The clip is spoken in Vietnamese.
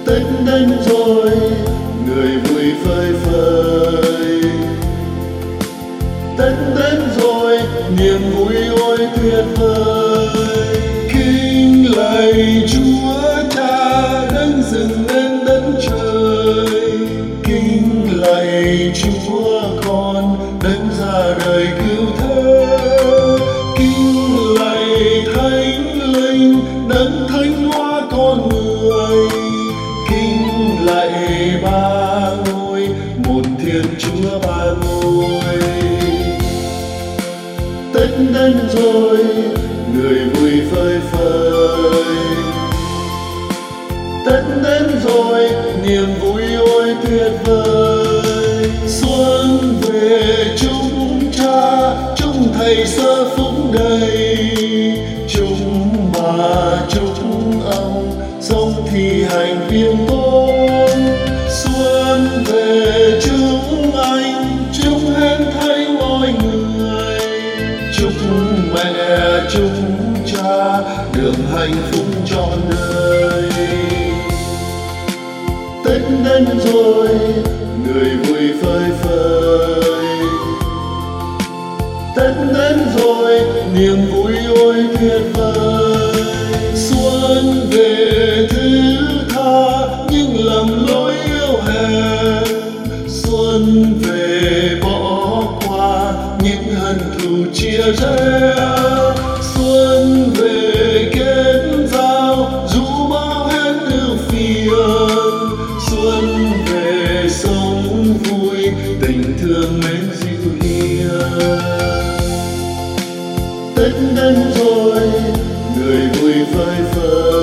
Tết đến rồi, người vui phơi phới. Tết đến rồi, niềm vui ôi tuyệt vời. Kính lạy Chúa Cha đấng dựng nên đất trời, kính lạy Chúa Con đấng ra đời cứu thế, kính lạy Thánh Linh đấng thánh hóa con người, kính lạy ba ngôi một Thiên Chúa ba ngôi. Tết đến rồi, người vui phơi phới. Tết đến rồi, niềm vui ôi tuyệt vời. Xuân về chúng cha, chúng thầy sơ phúc đầy, chúng bà chúng ông sống thi hành viên tôn. Xuân về chúng anh, chúng hết thảy mọi người, chúc mẹ chúng cha được hạnh phúc trọn đời. Tết đến rồi, người vui phơi phới. Tết đến rồi, niềm vui ôi tuyệt vời. Xuân về thứ tha những lầm lỗi yếu hèn, xuân về bỏ qua những hận thù chia rẽ, xuân về kết giao dù bao hết ưu phiền, xuân về sống vui tình thương mến dịu hiền. Tết đến rồi, người vui phơi phới.